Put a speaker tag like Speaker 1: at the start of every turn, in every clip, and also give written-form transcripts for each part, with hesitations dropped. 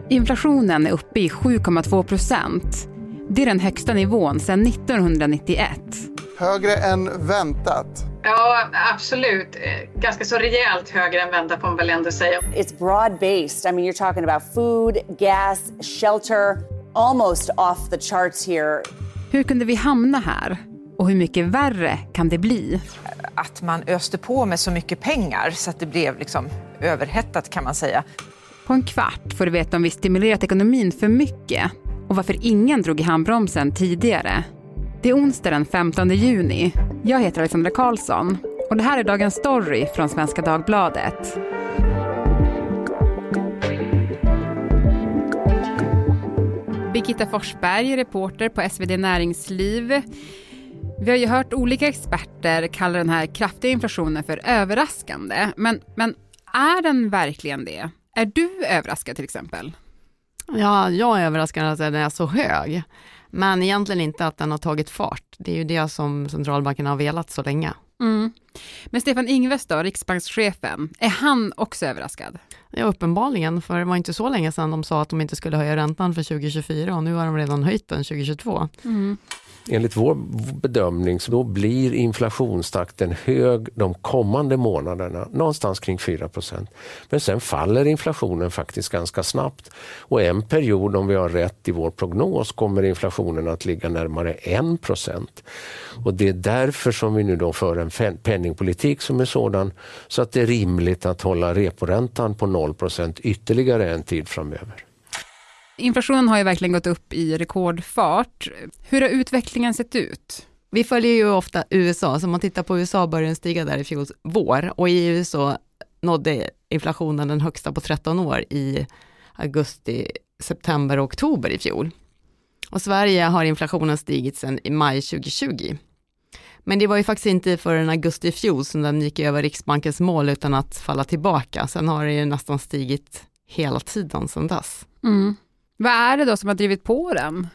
Speaker 1: Inflationen är uppe i 7,2%. Det är den högsta nivån sedan 1991.
Speaker 2: Högre än väntat.
Speaker 3: Ja, absolut. Ganska så rejält högre än väntat får man väl ändå säga.
Speaker 4: It's broad-based. I mean, you're talking about food, gas, shelter, almost off the charts here.
Speaker 1: Hur kunde vi hamna här? Och hur mycket värre kan det bli?
Speaker 5: Att man öste på med så mycket pengar så att det blev liksom överhettat, kan man säga.
Speaker 1: På en kvart får du veta om vi stimulerat ekonomin för mycket och varför ingen drog i handbromsen tidigare. Det är onsdag den 15 juni. Jag heter Alexandra Karlsson och det här är dagens story från Svenska Dagbladet. Birgitta Forsberg, reporter på SvD Näringsliv. Vi har ju hört olika experter kalla den här kraftiga inflationen för överraskande. Men är den verkligen det? Är du överraskad till exempel?
Speaker 6: Ja, jag är överraskad att den är så hög. Men egentligen inte att den har tagit fart. Det är ju det som centralbanken har velat så länge.
Speaker 1: Mm. Men Stefan Ingves då, riksbankschefen, är han också överraskad?
Speaker 6: Ja, uppenbarligen, för det var inte så länge sedan de sa att de inte skulle höja räntan för 2024 och nu har de redan höjt den 2022.
Speaker 1: Mm.
Speaker 7: Enligt vår bedömning så då blir inflationstakten hög de kommande månaderna, någonstans kring 4%. Men sen faller inflationen faktiskt ganska snabbt. Och en period, om vi har rätt i vår prognos, kommer inflationen att ligga närmare 1%. Och det är därför som vi nu då för en penningpolitik som är sådan så att det är rimligt att hålla reporäntan på 0% ytterligare en tid framöver.
Speaker 1: Inflationen har ju verkligen gått upp i rekordfart. Hur har utvecklingen sett ut?
Speaker 6: Vi följer ju ofta USA, så om man tittar på USA började den stiga där i fjol vår. Och i USA nådde inflationen den högsta på 13 år i augusti, september och oktober i fjol. Och Sverige har inflationen stigit sedan i maj 2020. Men det var ju faktiskt inte förrän augusti i fjol som den gick över Riksbankens mål utan att falla tillbaka. Sen har det ju nästan stigit hela tiden sedan dess.
Speaker 1: Mm. Vad är det då som har drivit på den?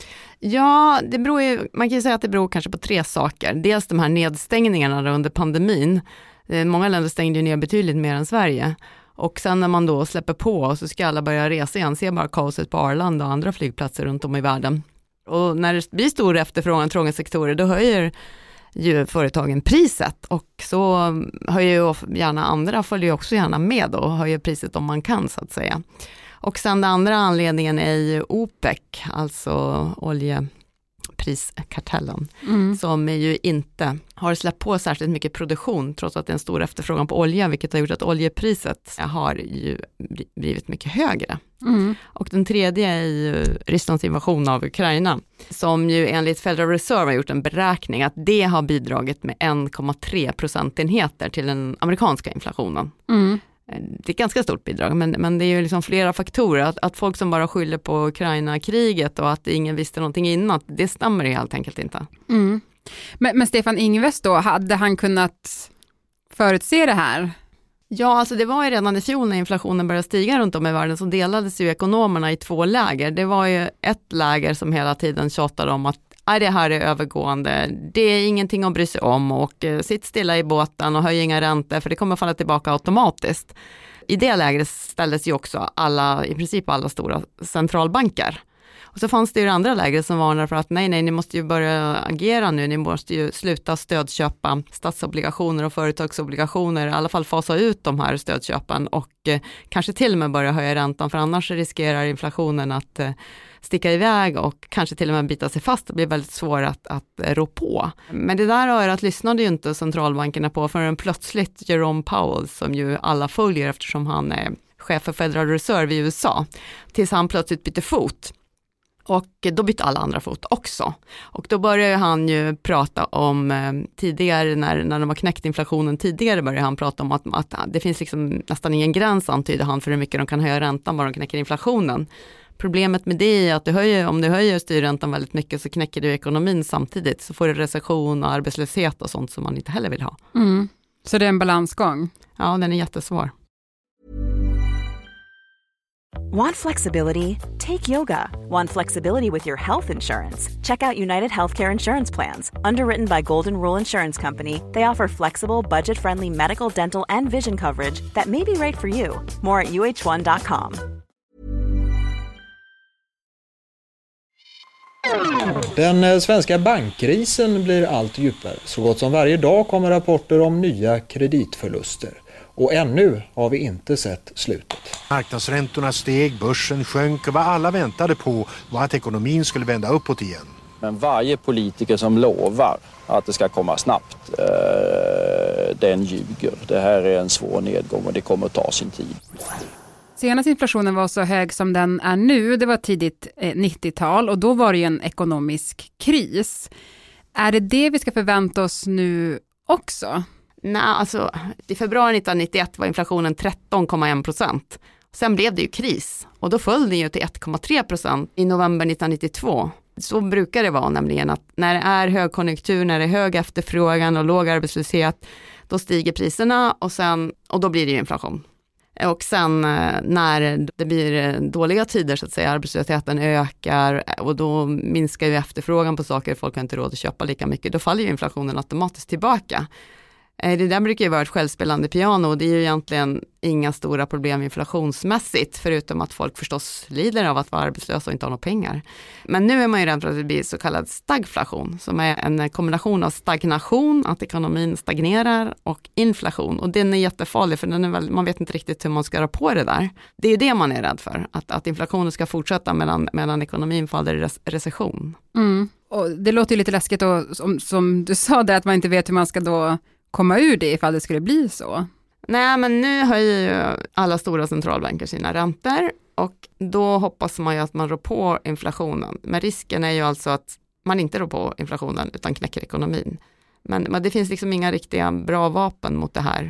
Speaker 6: Ja, det beror ju, man kan ju säga att det beror kanske på 3 saker. Dels de här nedstängningarna under pandemin. Många länder stängde ju ner betydligt mer än Sverige. Och sen när man då släpper på så ska alla börja resa igen. Se bara kaoset på Arlanda och andra flygplatser runt om i världen. Och när det blir stor efterfrågan, trånga sektorer, då höjer ju företagen priset. Och så höjer ju gärna andra, följer ju också gärna med och höjer priset om man kan så att säga. Och sen den andra anledningen är ju OPEC, alltså oljepriskartellen, som ju inte har släppt på särskilt mycket produktion trots att det är en stor efterfrågan på olja, vilket har gjort att oljepriset har ju blivit mycket högre. Mm. Och den tredje är ju Rysslands invasion av Ukraina, som ju enligt Federal Reserve har gjort en beräkning att det har bidragit med 1,3 procentenheter till den amerikanska inflationen. Mm. Det är ett ganska stort bidrag, men det är ju liksom flera faktorer. Att folk som bara skyller på Ukraina-kriget och att ingen visste någonting innan, det stämmer ju helt enkelt inte.
Speaker 1: Mm. Men Stefan Ingves då, hade han kunnat förutse det här?
Speaker 6: Ja, alltså det var ju redan i fjol när inflationen började stiga runt om i världen så delades ju ekonomerna i 2 läger. Det var ju ett läger som hela tiden tjatade om att det här är övergående, det är ingenting att bry sig om och sitt stilla i båten och höj inga räntor för det kommer falla tillbaka automatiskt. I det lägret ställdes ju också i princip alla stora centralbanker. Och så fanns det ju det andra lägret som varnar för att nej, ni måste ju börja agera nu, ni måste ju sluta stödköpa statsobligationer och företagsobligationer, i alla fall fasa ut de här stödköpen och kanske till och med börja höja räntan för annars riskerar inflationen att sticka iväg och kanske till och med bita sig fast och blir väldigt svår att rå på. Men det där örat lyssnade ju inte centralbankerna på förrän plötsligt Jerome Powell, som ju alla följer eftersom han är chef för Federal Reserve i USA, tills han plötsligt bytte fot. Och då bytte alla andra fot också. Och då började han ju prata om tidigare, när de har knäckt inflationen tidigare, började han prata om att det finns liksom nästan ingen gräns, antyder han, för hur mycket de kan höja räntan bara de knäcker inflationen. Problemet med det är att om du höjer styrräntan väldigt mycket så knäcker du ekonomin samtidigt. Så får du recession och arbetslöshet och sånt som man inte heller vill ha.
Speaker 1: Mm. Så det är en balansgång?
Speaker 6: Ja, den är jättesvår.
Speaker 8: Want flexibility? Take yoga. Want flexibility with your health insurance? Check out United Healthcare Insurance Plans. Underwritten by Golden Rule Insurance Company, they offer flexible, budget-friendly medical, dental, and vision coverage that may be right for you. More at uh1.com.
Speaker 9: Den svenska bankkrisen blir allt djupare. Så gott som varje dag kommer rapporter om nya kreditförluster. Och ännu har vi inte sett slutet.
Speaker 10: Marknadsräntorna steg, börsen sjönk och vad alla väntade på var att ekonomin skulle vända uppåt igen.
Speaker 11: Men varje politiker som lovar att det ska komma snabbt, den ljuger. Det här är en svår nedgång och det kommer att ta sin tid.
Speaker 1: Senast inflationen var så hög som den är nu, det var tidigt 90-tal och då var det ju en ekonomisk kris. Är det vi ska förvänta oss nu också?
Speaker 6: Nej, alltså i februari 1991 var inflationen 13,1%. Sen blev det ju kris och då föll den ju till 1,3% i november 1992. Så brukar det vara nämligen att när det är högkonjunktur, när det är hög efterfrågan och låg arbetslöshet, då stiger priserna och då blir det ju inflation. Och sen när det blir dåliga tider så att säga, arbetslösheten ökar och då minskar ju efterfrågan på saker, folk har inte råd att köpa lika mycket, då faller ju inflationen automatiskt tillbaka. Det där brukar ju vara ett självspelande piano och det är ju egentligen inga stora problem inflationsmässigt förutom att folk förstås lider av att vara arbetslösa och inte ha några pengar. Men nu är man ju rädd för att det blir så kallad stagflation som är en kombination av stagnation, att ekonomin stagnerar och inflation och den är jättefarlig för man vet inte riktigt hur man ska rå på det där. Det är ju det man är rädd för, att inflationen ska fortsätta medan ekonomin faller i recession.
Speaker 1: Mm. Och det låter ju lite läskigt och som du sa där att man inte vet hur man ska då komma ur det ifall det skulle bli så.
Speaker 6: Nej, men nu höjer ju alla stora centralbanker sina räntor och då hoppas man ju att man rår på inflationen. Men risken är ju alltså att man inte rår på inflationen utan knäcker ekonomin. Men det finns liksom inga riktiga bra vapen mot det här,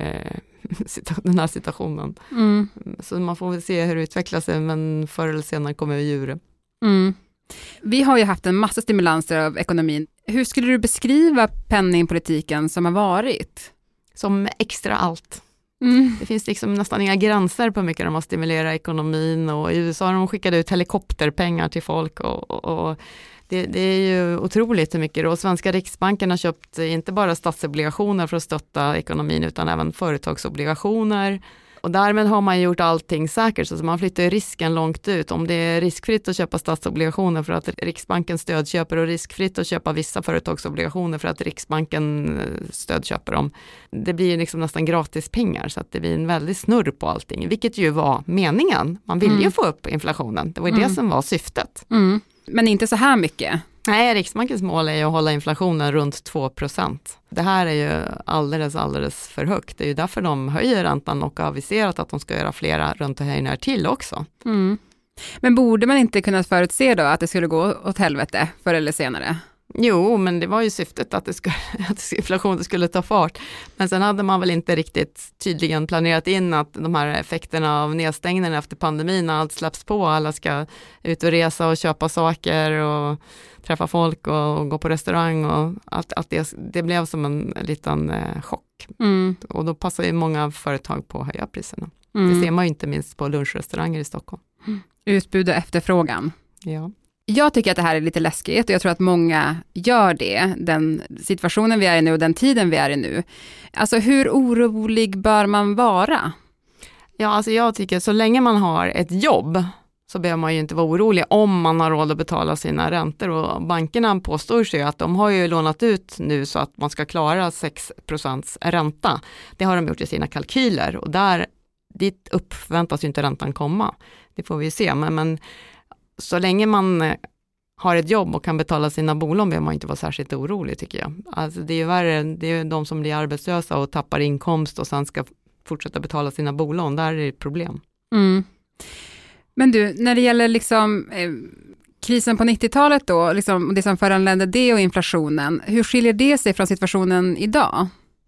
Speaker 6: den här situationen. Mm. Så man får väl se hur det utvecklar sig, men förr eller senare kommer vi ur det. Mm.
Speaker 1: Vi har ju haft en massa stimulanser av ekonomin. Hur skulle du beskriva penningpolitiken som har varit?
Speaker 6: Som extra allt. Mm. Det finns liksom nästan inga gränser på hur mycket de har stimulerat ekonomin och i USA har de skickat ut helikopterpengar till folk och det är ju otroligt hur mycket. Och svenska Riksbanken har köpt inte bara statsobligationer för att stötta ekonomin utan även företagsobligationer. Och därmed har man gjort allting säkert så man flyttar risken långt ut. Om det är riskfritt att köpa statsobligationer för att Riksbanken stödköper och riskfritt att köpa vissa företagsobligationer för att Riksbanken stödköper dem. Det blir liksom nästan gratis pengar så att det blir en väldigt snurr på allting. Vilket ju var meningen. Man vill ju få upp inflationen. Det var det som var syftet.
Speaker 1: Mm. Men inte så här mycket.
Speaker 6: Nej, Riksbankens mål är ju att hålla inflationen runt 2%. Det här är ju alldeles för högt. Det är ju därför de höjer räntan och har aviserat att de ska göra flera räntehöjningar till också. Mm.
Speaker 1: Men borde man inte kunna förutse då att det skulle gå åt helvete förr eller senare?
Speaker 6: Jo, men det var ju syftet att inflationen skulle ta fart. Men sen hade man väl inte riktigt tydligen planerat in att de här effekterna av nedstängningen efter pandemin, när allt släpps på, alla ska ut och resa och köpa saker och träffa folk och gå på restaurang och att det blev som en liten chock. Mm. Och då passar ju många företag på att höja priserna. Mm. Det ser man ju inte minst på lunchrestauranger i Stockholm.
Speaker 1: Mm. Utbud och efterfrågan.
Speaker 6: Ja.
Speaker 1: Jag tycker att det här är lite läskigt och jag tror att många gör det. Den situationen vi är i nu och den tiden vi är i nu. Alltså hur orolig bör man vara?
Speaker 6: Ja, alltså jag tycker så länge man har ett jobb så behöver man ju inte vara orolig om man har råd att betala sina räntor. Och bankerna påstår sig att de har ju lånat ut nu så att man ska klara 6% ränta. Det har de gjort i sina kalkyler och dit uppväntas ju inte räntan komma. Det får vi ju se, men så länge man har ett jobb och kan betala sina bolån behöver man inte vara särskilt orolig tycker jag. Alltså det är ju värre, det är de som blir arbetslösa och tappar inkomst och sen ska fortsätta betala sina bolån. Där är det ett problem.
Speaker 1: Mm. Men du, när det gäller liksom, krisen på 90-talet då, liksom, det som föranledde det och inflationen, hur skiljer det sig från situationen idag?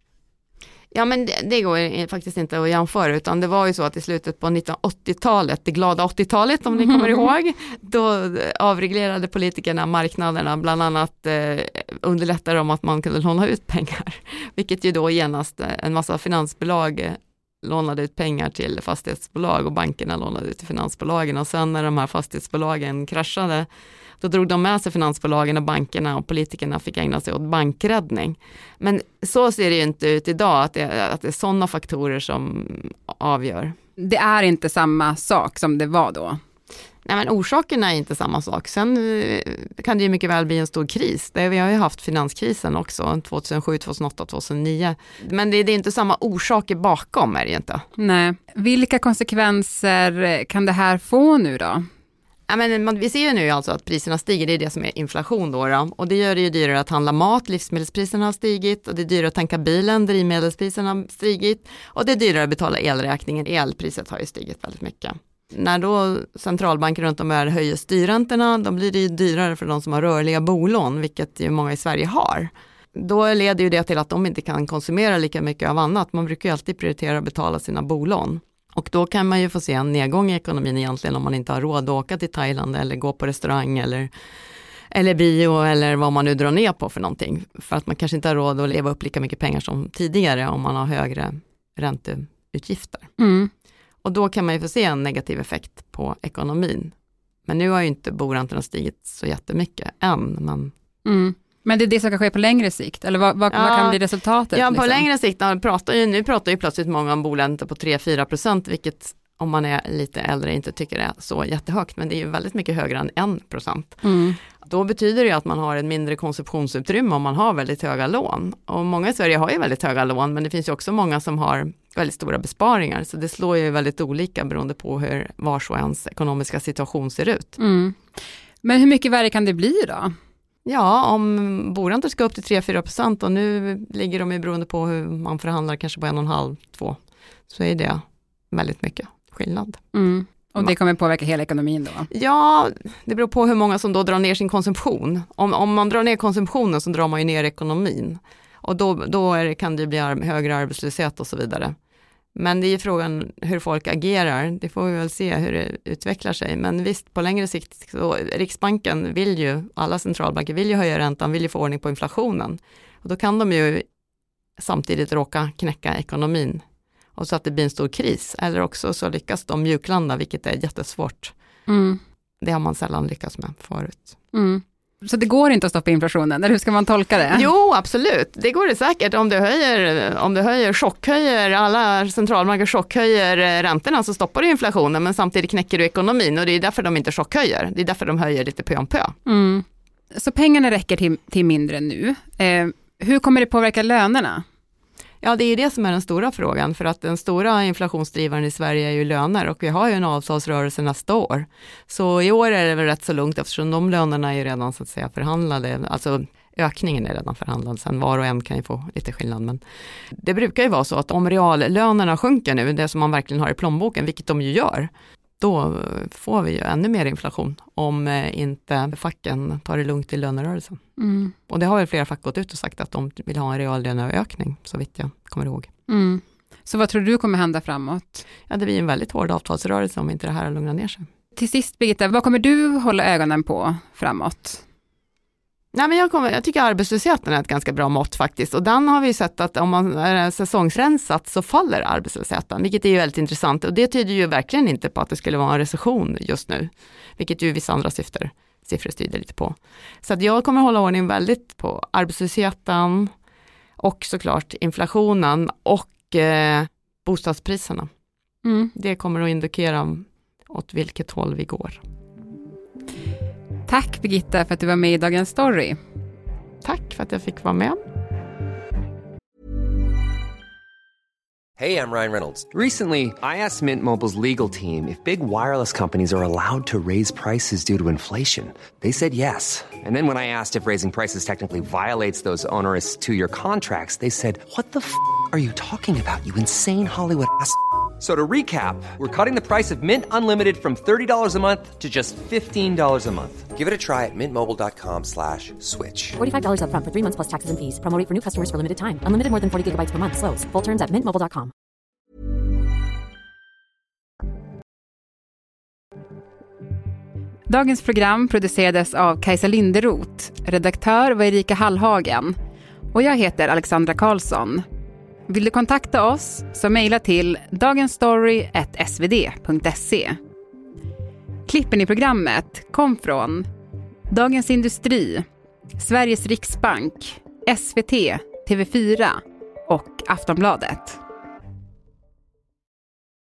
Speaker 6: Ja, men det går faktiskt inte att jämföra, utan det var ju så att i slutet på 1980-talet, det glada 80-talet om ni kommer ihåg, då avreglerade politikerna marknaderna, bland annat underlättade de att man kunde låna ut pengar, vilket ju då genast en massa finansbolag lånade ut pengar till fastighetsbolag och bankerna lånade ut till finansbolagen och sen när de här fastighetsbolagen kraschade då drog de med sig finansbolagen och bankerna och politikerna fick ägna sig åt bankräddning. Men så ser det ju inte ut idag att det är sådana faktorer som avgör.
Speaker 1: Det är inte samma sak som det var då?
Speaker 6: Nej, men orsakerna är inte samma sak. Sen kan det ju mycket väl bli en stor kris. Vi har ju haft finanskrisen också, 2007, 2008, 2009. Men det är inte samma orsaker bakom, är det inte.
Speaker 1: Nej. Vilka konsekvenser kan det här få nu då?
Speaker 6: Ja, men vi ser ju nu alltså att priserna stiger, det är det som är inflation då. Och det gör det ju dyrare att handla mat, livsmedelspriserna har stigit och det är dyrare att tanka bilen, drivmedelspriserna har stigit och det är dyrare att betala elräkningen, elpriset har ju stigit väldigt mycket. När då centralbanker runt om här höjer styrräntorna, då blir det ju dyrare för de som har rörliga bolån, vilket ju många i Sverige har. Då leder ju det till att de inte kan konsumera lika mycket av annat. Man brukar ju alltid prioritera att betala sina bolån. Och då kan man ju få se en nedgång i ekonomin egentligen om man inte har råd att åka till Thailand eller gå på restaurang eller bio eller vad man nu drar ner på för någonting. För att man kanske inte har råd att leva upp lika mycket pengar som tidigare om man har högre ränteutgifter.
Speaker 1: Mm.
Speaker 6: Och då kan man ju få se en negativ effekt på ekonomin. Men nu har ju inte boräntorna stigit så jättemycket än.
Speaker 1: Men det är det som kan ske på längre sikt? Eller vad kan bli resultatet?
Speaker 6: Ja, på
Speaker 1: liksom?
Speaker 6: längre sikt. Nu pratar ju plötsligt många om boläntor på 3-4%, vilket om man är lite äldre inte tycker är så jättehögt. Men det är ju väldigt mycket högre än 1%.
Speaker 1: Mm.
Speaker 6: Då betyder det att man har ett mindre konsumtionsutrymme om man har väldigt höga lån. Och många i Sverige har ju väldigt höga lån, men det finns ju också många som har väldigt stora besparingar. Så det slår ju väldigt olika beroende på hur vars och ens ekonomiska situation ser ut.
Speaker 1: Mm. Men hur mycket värre kan det bli då?
Speaker 6: Ja, om boräntor ska upp till 3-4% och nu ligger de ju beroende på hur man förhandlar kanske på 1,5-2, så är det väldigt mycket skillnad.
Speaker 1: Mm. Och det kommer påverka hela ekonomin då?
Speaker 6: Ja, det beror på hur många som då drar ner sin konsumtion. Om man drar ner konsumtionen så drar man ju ner ekonomin. Och då kan det bli högre arbetslöshet och så vidare. Men det är ju frågan hur folk agerar. Det får vi väl se hur det utvecklar sig. Men visst, på längre sikt så Riksbanken vill ju, alla centralbanker vill ju höja räntan, vill ju få ordning på inflationen. Och då kan de ju samtidigt råka knäcka ekonomin. Och så att det blir en stor kris. Eller också så lyckas de mjuklanda, vilket är jättesvårt.
Speaker 1: Mm.
Speaker 6: Det har man sällan lyckats med förut.
Speaker 1: Mm. Så det går inte att stoppa inflationen, eller hur ska man tolka det?
Speaker 6: Jo, absolut. Det går det säkert. Om du chockhöjer, alla centralbanker chockhöjer räntorna så stoppar du inflationen, men samtidigt knäcker du ekonomin och det är därför de inte chockhöjer. Det är därför de höjer lite pö om pö.
Speaker 1: Mm. Så pengarna räcker till mindre nu. Hur kommer det påverka lönerna?
Speaker 6: Ja, det är det som är den stora frågan, för att den stora inflationsdrivaren i Sverige är ju löner och vi har ju en avtalsrörelse nästa år. Så i år är det väl rätt så lugnt eftersom de lönerna är ju redan så att säga förhandlade, alltså ökningen är redan förhandlad, sen var och en kan ju få lite skillnad. Men det brukar ju vara så att om reallönerna sjunker nu, det som man verkligen har i plånboken, vilket de ju gör, då får vi ju ännu mer inflation om inte facken tar det lugnt i lönerörelsen.
Speaker 1: Mm.
Speaker 6: Och det har väl flera fack gått ut och sagt att de vill ha en reallöneökning, så vitt jag kommer ihåg.
Speaker 1: Mm. Så vad tror du kommer hända framåt?
Speaker 6: Ja, det blir en väldigt hård avtalsrörelse om inte det här lugnar ner sig.
Speaker 1: Till sist, Birgitta, vad kommer du hålla ögonen på framåt?
Speaker 6: Nej, men jag tycker arbetslösheten är ett ganska bra mått faktiskt. Och den har vi sett att om man är säsongsrensat så faller arbetslösheten. Vilket är ju väldigt intressant. Och det tyder ju verkligen inte på att det skulle vara en recession just nu. Vilket ju vissa andra siffror tyder lite på. Så att jag kommer hålla ordning väldigt på arbetslösheten. Och såklart inflationen och bostadspriserna.
Speaker 1: Mm.
Speaker 6: Det kommer att indikera åt vilket håll vi går.
Speaker 1: Tack Birgitta för att du var med i Dagens Story.
Speaker 6: Tack för att jag fick vara med.
Speaker 12: Hey, I'm Ryan Reynolds. Recently, I asked Mint Mobile's legal team if big wireless companies are allowed to raise prices due to inflation. They said yes. And then when I asked if raising prices technically violates those onerous two-year contracts, they said, "What the f*** are you talking about, you insane Hollywood ass?" So to recap, we're cutting the price of Mint Unlimited from $30 a month to just $15 a month. Give it a try at mintmobile.com/switch.
Speaker 13: $45 up front for 3 months plus taxes and fees. Promo rate for new customers for limited time. Unlimited more than 40 gigabytes per month. Slows full terms at mintmobile.com.
Speaker 1: Dagens program producerades av Kajsa Linderoth. Redaktör var Erika Hallhagen. Och jag heter Alexandra Karlsson. Vill du kontakta oss så mejla till dagensstory@svd.se. Klippen i programmet kom från Dagens Industri, Sveriges Riksbank, SVT, TV4 och Aftonbladet.